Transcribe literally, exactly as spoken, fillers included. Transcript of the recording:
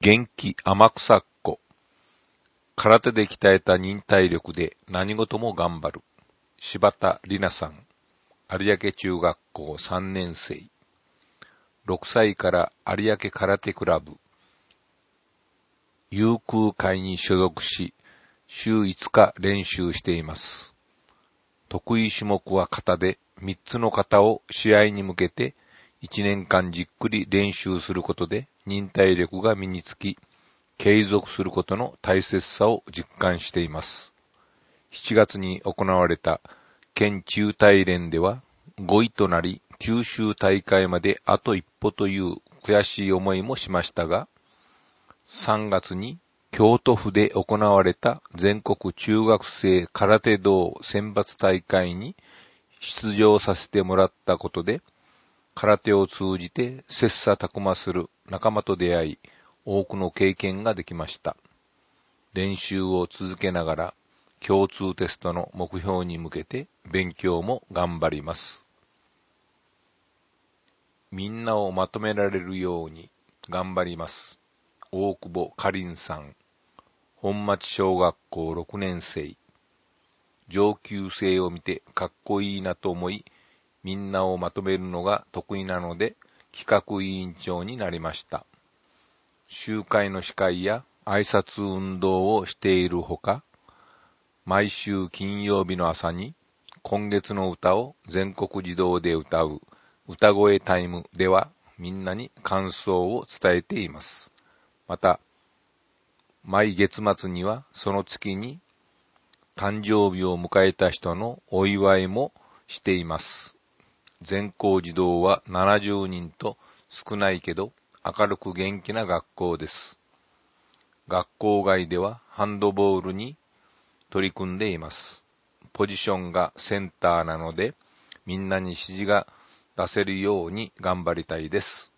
元気天草っ子。空手で鍛えた忍耐力で何事も頑張る。柴田里奈さん。有明中学校さんねん生。ろくさいから有明空手クラブ。有空会に所属し、週いつか練習しています。得意種目は形で、みっつの形を試合に向けていちねんかんじっくり練習することで忍耐力が身につき、継続することの大切さを実感しています。しちがつに行われた県中大連ではごいとなり、九州大会まであと一歩という悔しい思いもしましたが、さんがつに京都府で行われた全国中学生空手道選抜大会に出場させてもらったことで、空手を通じて切磋琢磨する仲間と出会い、多くの経験ができました。練習を続けながら共通テストの目標に向けて勉強も頑張ります。みんなをまとめられるように頑張ります。大久保かりんさん。本町小学校ろくねん生。上級生を見てかっこいいなと思い、みんなをまとめるのが得意なので企画委員長になりました。集会の司会や挨拶運動をしているほか、毎週金曜日の朝に今月の歌を全国児童で歌う歌声タイムではみんなに感想を伝えています。また、毎月末にはその月に誕生日を迎えた人のお祝いもしています。全校児童はななじゅうにんと少ないけど明るく元気な学校です。学校外ではハンドボールに取り組んでいます。ポジションがセンターなのでみんなに指示が出せるように頑張りたいです。